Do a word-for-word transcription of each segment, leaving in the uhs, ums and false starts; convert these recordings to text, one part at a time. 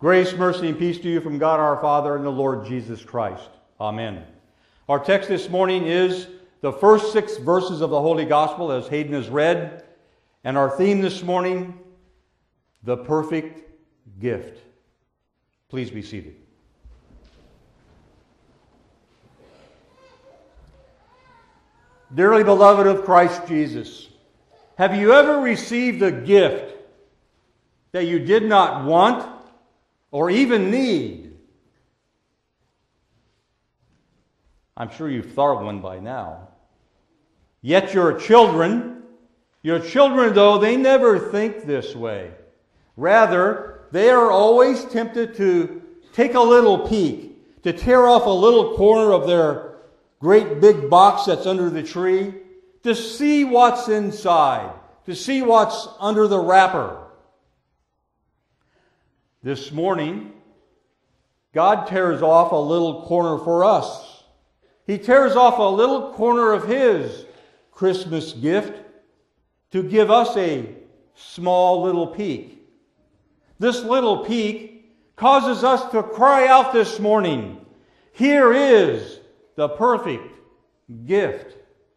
Grace, mercy, and peace to you from God our Father and the Lord Jesus Christ. Amen. Our text this morning is the first six verses of the Holy Gospel, as Hayden has read. And our theme this morning, the perfect gift. Please be seated. Dearly beloved of Christ Jesus, have you ever received a gift that you did not want or even need? I'm sure you've thought of one by now. Yet your children, your children though, they never think this way. Rather, they are always tempted to take a little peek, to tear off a little corner of their great big box that's under the tree, to see what's inside, to see what's under the wrapper. This morning, God tears off a little corner for us. He tears off a little corner of His Christmas gift to give us a small little peek. This little peek causes us to cry out this morning, "Here is the perfect gift."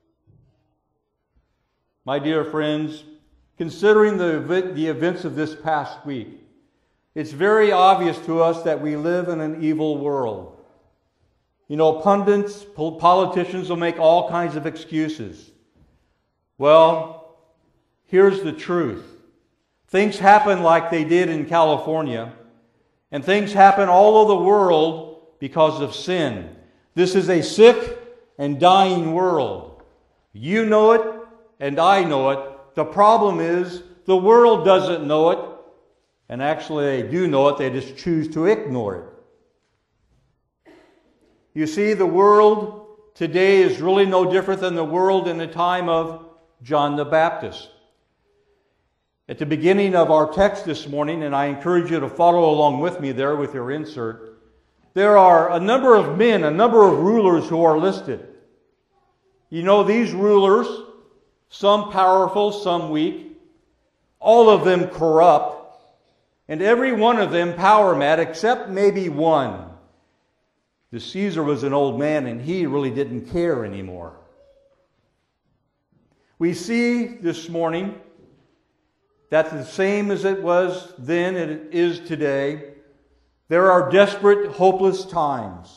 My dear friends, considering the, the events of this past week, it's very obvious to us that we live in an evil world. You know, pundits, politicians will make all kinds of excuses. Well, here's the truth. Things happen like they did in California, and things happen all over the world because of sin. This is a sick and dying world. You know it, and I know it. The problem is the world doesn't know it. And actually, they do know it, they just choose to ignore it. You see, the world today is really no different than the world in the time of John the Baptist. At the beginning of our text this morning, and I encourage you to follow along with me there with your insert, there are a number of men, a number of rulers who are listed. You know, these rulers, some powerful, some weak, all of them corrupt, and every one of them power mad, except maybe one. The Caesar was an old man, and he really didn't care anymore. We see this morning that the same as it was then, it is today. There are desperate, hopeless times.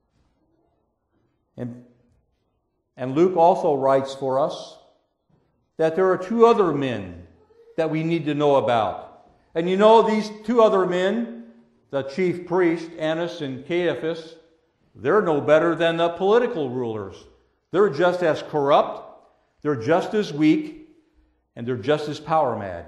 And, and Luke also writes for us that there are two other men that we need to know about. And you know, these two other men, the chief priest, Annas and Caiaphas, they're no better than the political rulers. They're just as corrupt, they're just as weak, and they're just as power mad.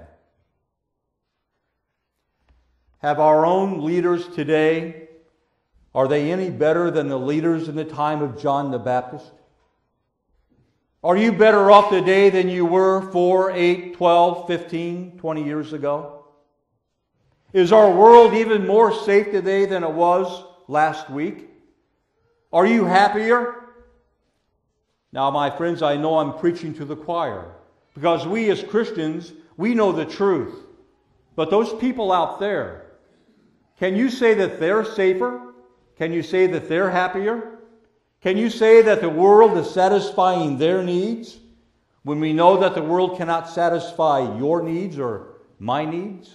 Have our own leaders today, are they any better than the leaders in the time of John the Baptist? Are you better off today than you were four, eight, twelve, fifteen, twenty years ago? Is our world even more safe today than it was last week? Are you happier? Now, my friends, I know I'm preaching to the choir, because we as Christians, we know the truth. But those people out there, can you say that they're safer? Can you say that they're happier? Can you say that the world is satisfying their needs when we know that the world cannot satisfy your needs or my needs?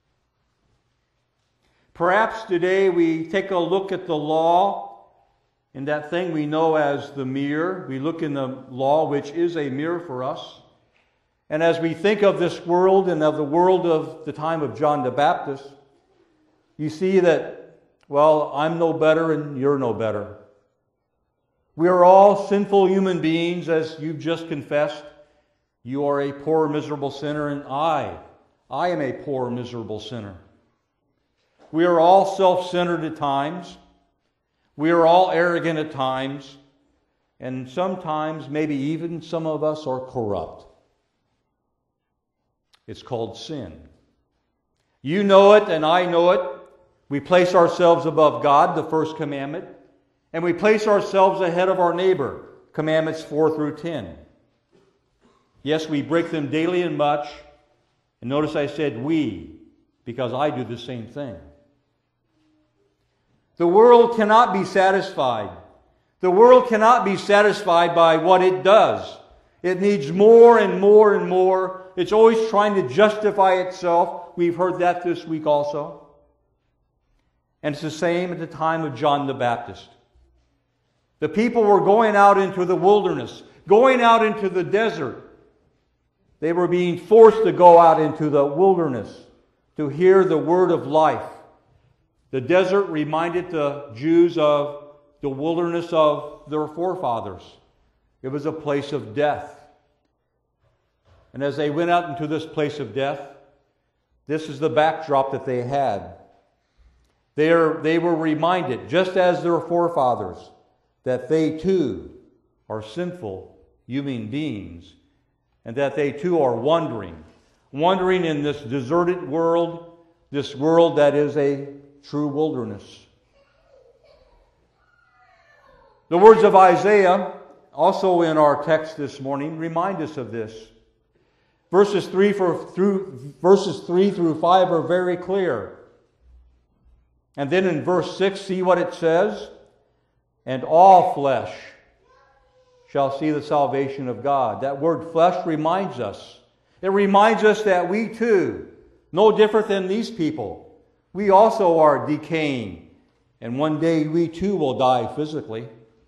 Perhaps today we take a look at the law and that thing we know as the mirror. We look in the law, which is a mirror for us. And as we think of this world and of the world of the time of John the Baptist, you see that, well, I'm no better and you're no better. We are all sinful human beings, as you've just confessed. You are a poor, miserable sinner, and I, I am a poor, miserable sinner. We are all self-centered at times. We are all arrogant at times. And sometimes, maybe even some of us are corrupt. It's called sin. You know it and I know it. We place ourselves above God, the first commandment. And we place ourselves ahead of our neighbor, commandments four through ten. Yes, we break them daily and much. And notice I said we, because I do the same thing. The world cannot be satisfied. The world cannot be satisfied by what it does. It needs more and more and more. It's always trying to justify itself. We've heard that this week also. And it's the same at the time of John the Baptist. The people were going out into the wilderness, going out into the desert. They were being forced to go out into the wilderness to hear the word of life. The desert reminded the Jews of the wilderness of their forefathers. It was a place of death. And as they went out into this place of death, this is the backdrop that they had. They, are, they were reminded, just as their forefathers, that they too are sinful human beings, and that they too are wandering, wandering in this deserted world, this world that is a true wilderness. The words of Isaiah, also in our text this morning, remind us of this. Verses three, for, through, verses three through five are very clear. And then in verse six, see what it says? And all flesh shall see the salvation of God. That word flesh reminds us. It reminds us that we too, no different than these people, we also are decaying. And one day we too will die physically.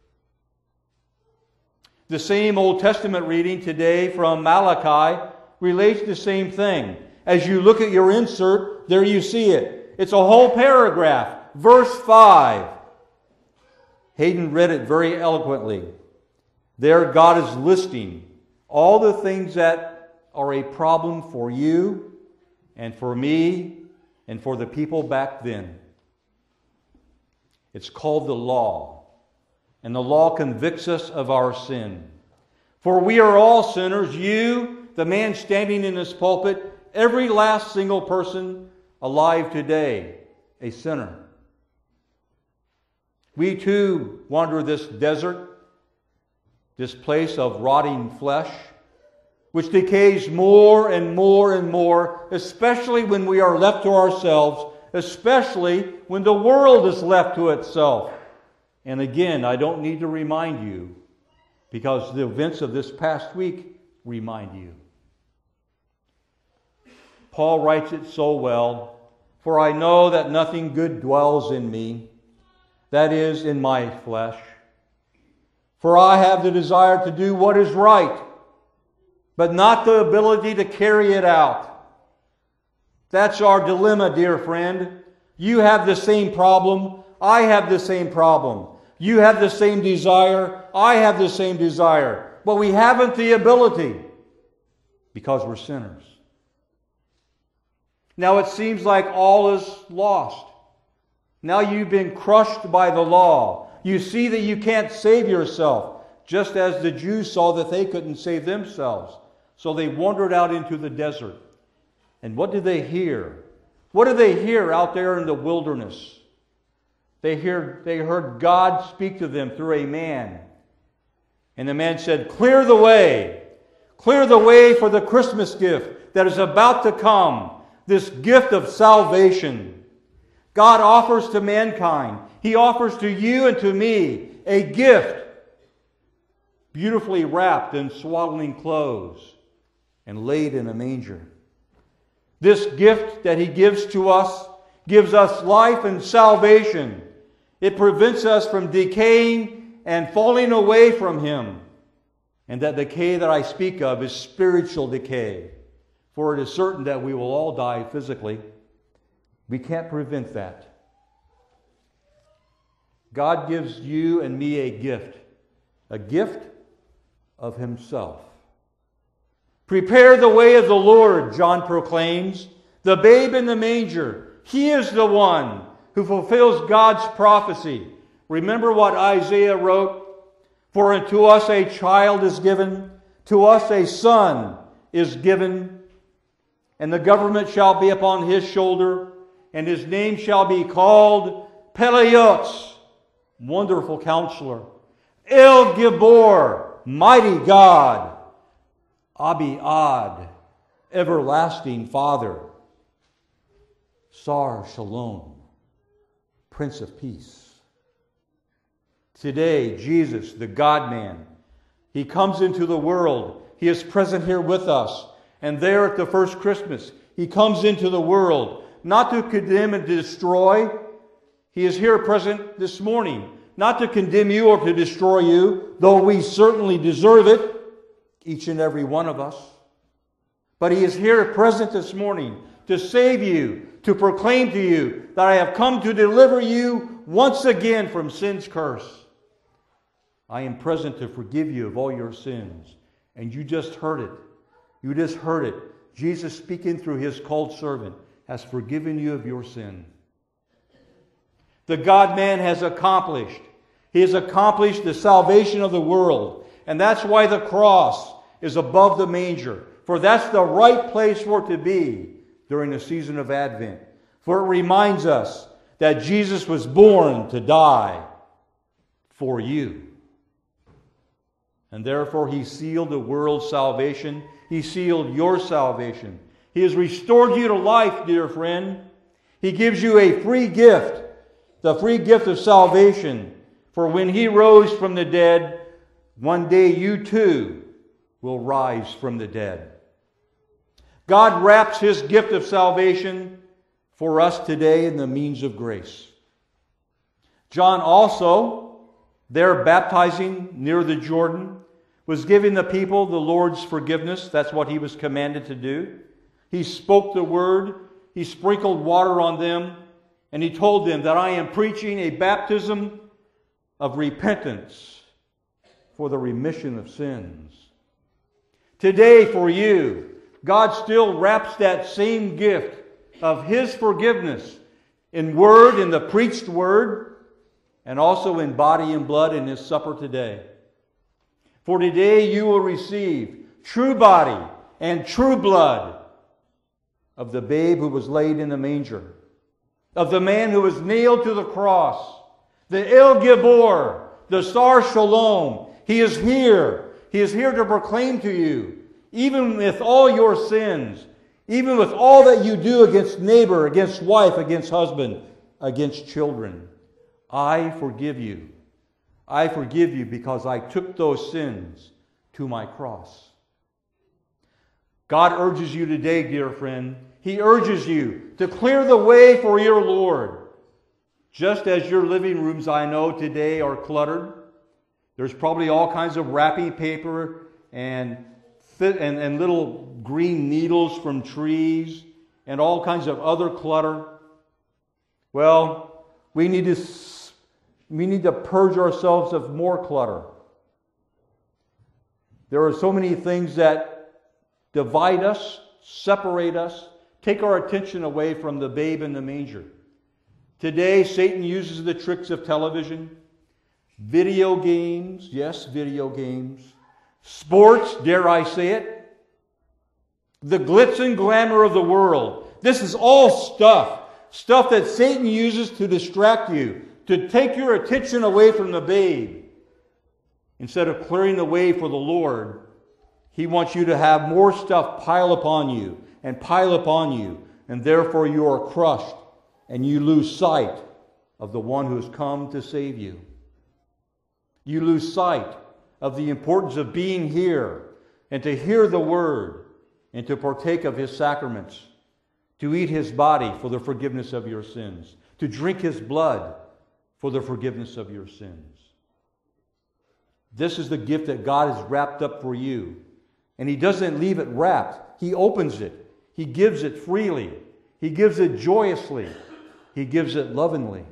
The same Old Testament reading today from Malachi relates the same thing. As you look at your insert, there you see it. It's a whole paragraph. Verse five. Hayden read it very eloquently. There God is listing all the things that are a problem for you and for me and for the people back then. It's called the law. And the law convicts us of our sin. For we are all sinners. You, the man standing in this pulpit, every last single person alive today, a sinner. We too wander this desert, this place of rotting flesh, which decays more and more and more, especially when we are left to ourselves, especially when the world is left to itself. And again, I don't need to remind you, because the events of this past week remind you. Paul writes it so well, for I know that nothing good dwells in me, that is, in my flesh. For I have the desire to do what is right, but not the ability to carry it out. That's our dilemma, dear friend. You have the same problem. I have the same problem. You have the same desire. I have the same desire. But we haven't the ability because we're sinners. Now it seems like all is lost. Now you've been crushed by the law. You see that you can't save yourself, just as the Jews saw that they couldn't save themselves. So they wandered out into the desert. And what did they hear? What did they hear out there in the wilderness? They heard, they heard God speak to them through a man. And the man said, "Clear the way. Clear the way for the Christmas gift that is about to come. This gift of salvation. God offers to mankind. He offers to you and to me a gift, beautifully wrapped in swaddling clothes and laid in a manger. This gift that He gives to us gives us life and salvation. It prevents us from decaying and falling away from Him. And that decay that I speak of is spiritual decay. For it is certain that we will all die physically. We can't prevent that. God gives you and me a gift. A gift of Himself. Prepare the way of the Lord, John proclaims. The babe in the manger. He is the one who fulfills God's prophecy. Remember what Isaiah wrote? For unto us a child is given, to us a son is given, and the government shall be upon His shoulder, and His name shall be called Peleos, Wonderful Counselor, El Gibor, Mighty God, Abi-Ad, Everlasting Father, Sar Shalom, Prince of Peace. Today, Jesus, the God-man, He comes into the world. He is present here with us. And there at the first Christmas, He comes into the world, not to condemn and to destroy. He is here present this morning, not to condemn you or to destroy you, though we certainly deserve it, each and every one of us. But He is here present this morning to save you, to proclaim to you that I have come to deliver you once again from sin's curse. I am present to forgive you of all your sins. And you just heard it. You just heard it. Jesus, speaking through His called servant, has forgiven you of your sin. The God-man has accomplished. He has accomplished the salvation of the world. And that's why the cross is above the manger. For that's the right place for it to be during the season of Advent. For it reminds us that Jesus was born to die for you. And therefore He sealed the world's salvation. He sealed your salvation. He has restored you to life, dear friend. He gives you a free gift, the free gift of salvation. For when He rose from the dead, one day you too will rise from the dead. God wraps His gift of salvation for us today in the means of grace. John also, there baptizing near the Jordan, was giving the people the Lord's forgiveness. That's what he was commanded to do. He spoke the word. He sprinkled water on them. And He told them that I am preaching a baptism of repentance for the remission of sins. Today for you, God still wraps that same gift of His forgiveness in word, in the preached word, and also in body and blood in His supper today. For today you will receive true body and true blood of the babe who was laid in the manger, of the man who was nailed to the cross, the El Gibor, the Sar Shalom. He is here. He is here to proclaim to you, even with all your sins, even with all that you do against neighbor, against wife, against husband, against children, I forgive you. I forgive you because I took those sins to my cross. God urges you today, dear friend. He urges you to clear the way for your Lord. Just as your living rooms, I know, today are cluttered. There's probably all kinds of wrapping paper and, th- and, and little green needles from trees and all kinds of other clutter. Well, we need to We need to purge ourselves of more clutter. There are so many things that divide us, separate us, take our attention away from the babe in the manger. Today, Satan uses the tricks of television, video games, yes, video games, sports, dare I say it, the glitz and glamour of the world. This is all stuff, stuff that Satan uses to distract you, to take your attention away from the babe. Instead of clearing the way for the Lord, He wants you to have more stuff pile upon you and pile upon you, and therefore you are crushed and you lose sight of the one who has come to save you. You lose sight of the importance of being here and to hear the Word and to partake of His sacraments, to eat His body for the forgiveness of your sins, to drink His blood for the forgiveness of your sins. This is the gift that God has wrapped up for you. And He doesn't leave it wrapped. He opens it. He gives it freely. He gives it joyously. He gives it lovingly.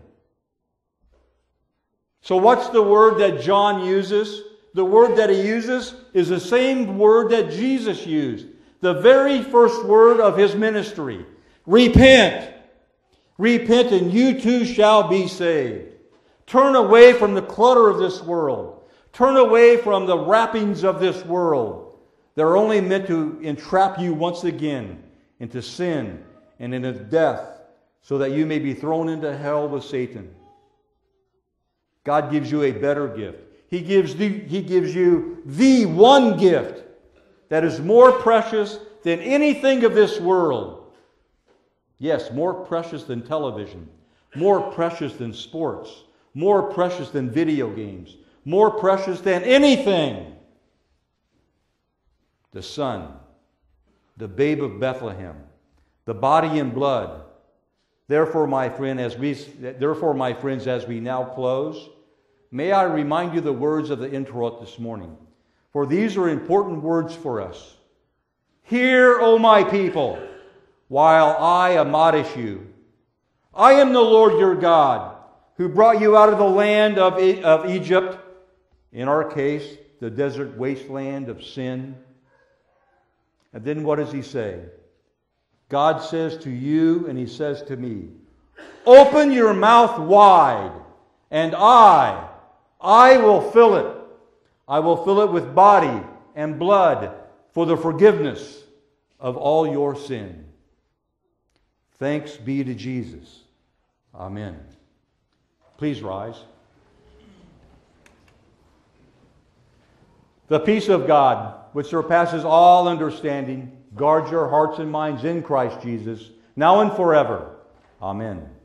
So what's the word that John uses? The word that he uses is the same word that Jesus used. The very first word of His ministry. Repent. Repent and you too shall be saved. Turn away from the clutter of this world. Turn away from the wrappings of this world. They're only meant to entrap you once again into sin and into death so that you may be thrown into hell with Satan. God gives you a better gift. He gives, the, he gives you the one gift that is more precious than anything of this world. Yes, more precious than television, more precious than sports, more precious than video games, more precious than anything. The Son, the babe of Bethlehem, the body and blood. Therefore, my friend, as we, therefore, my friends, as we now close, may I remind you the words of the introit this morning, for these are important words for us. Hear, O my people, while I admonish you. I am the Lord your God, who brought you out of the land of, e- of Egypt, in our case, the desert wasteland of sin. And then what does he say? God says to you, and he says to me, open your mouth wide, and I, I will fill it. I will fill it with body and blood for the forgiveness of all your sin. Thanks be to Jesus. Amen. Please rise. The peace of God, which surpasses all understanding, guard your hearts and minds in Christ Jesus, now and forever. Amen.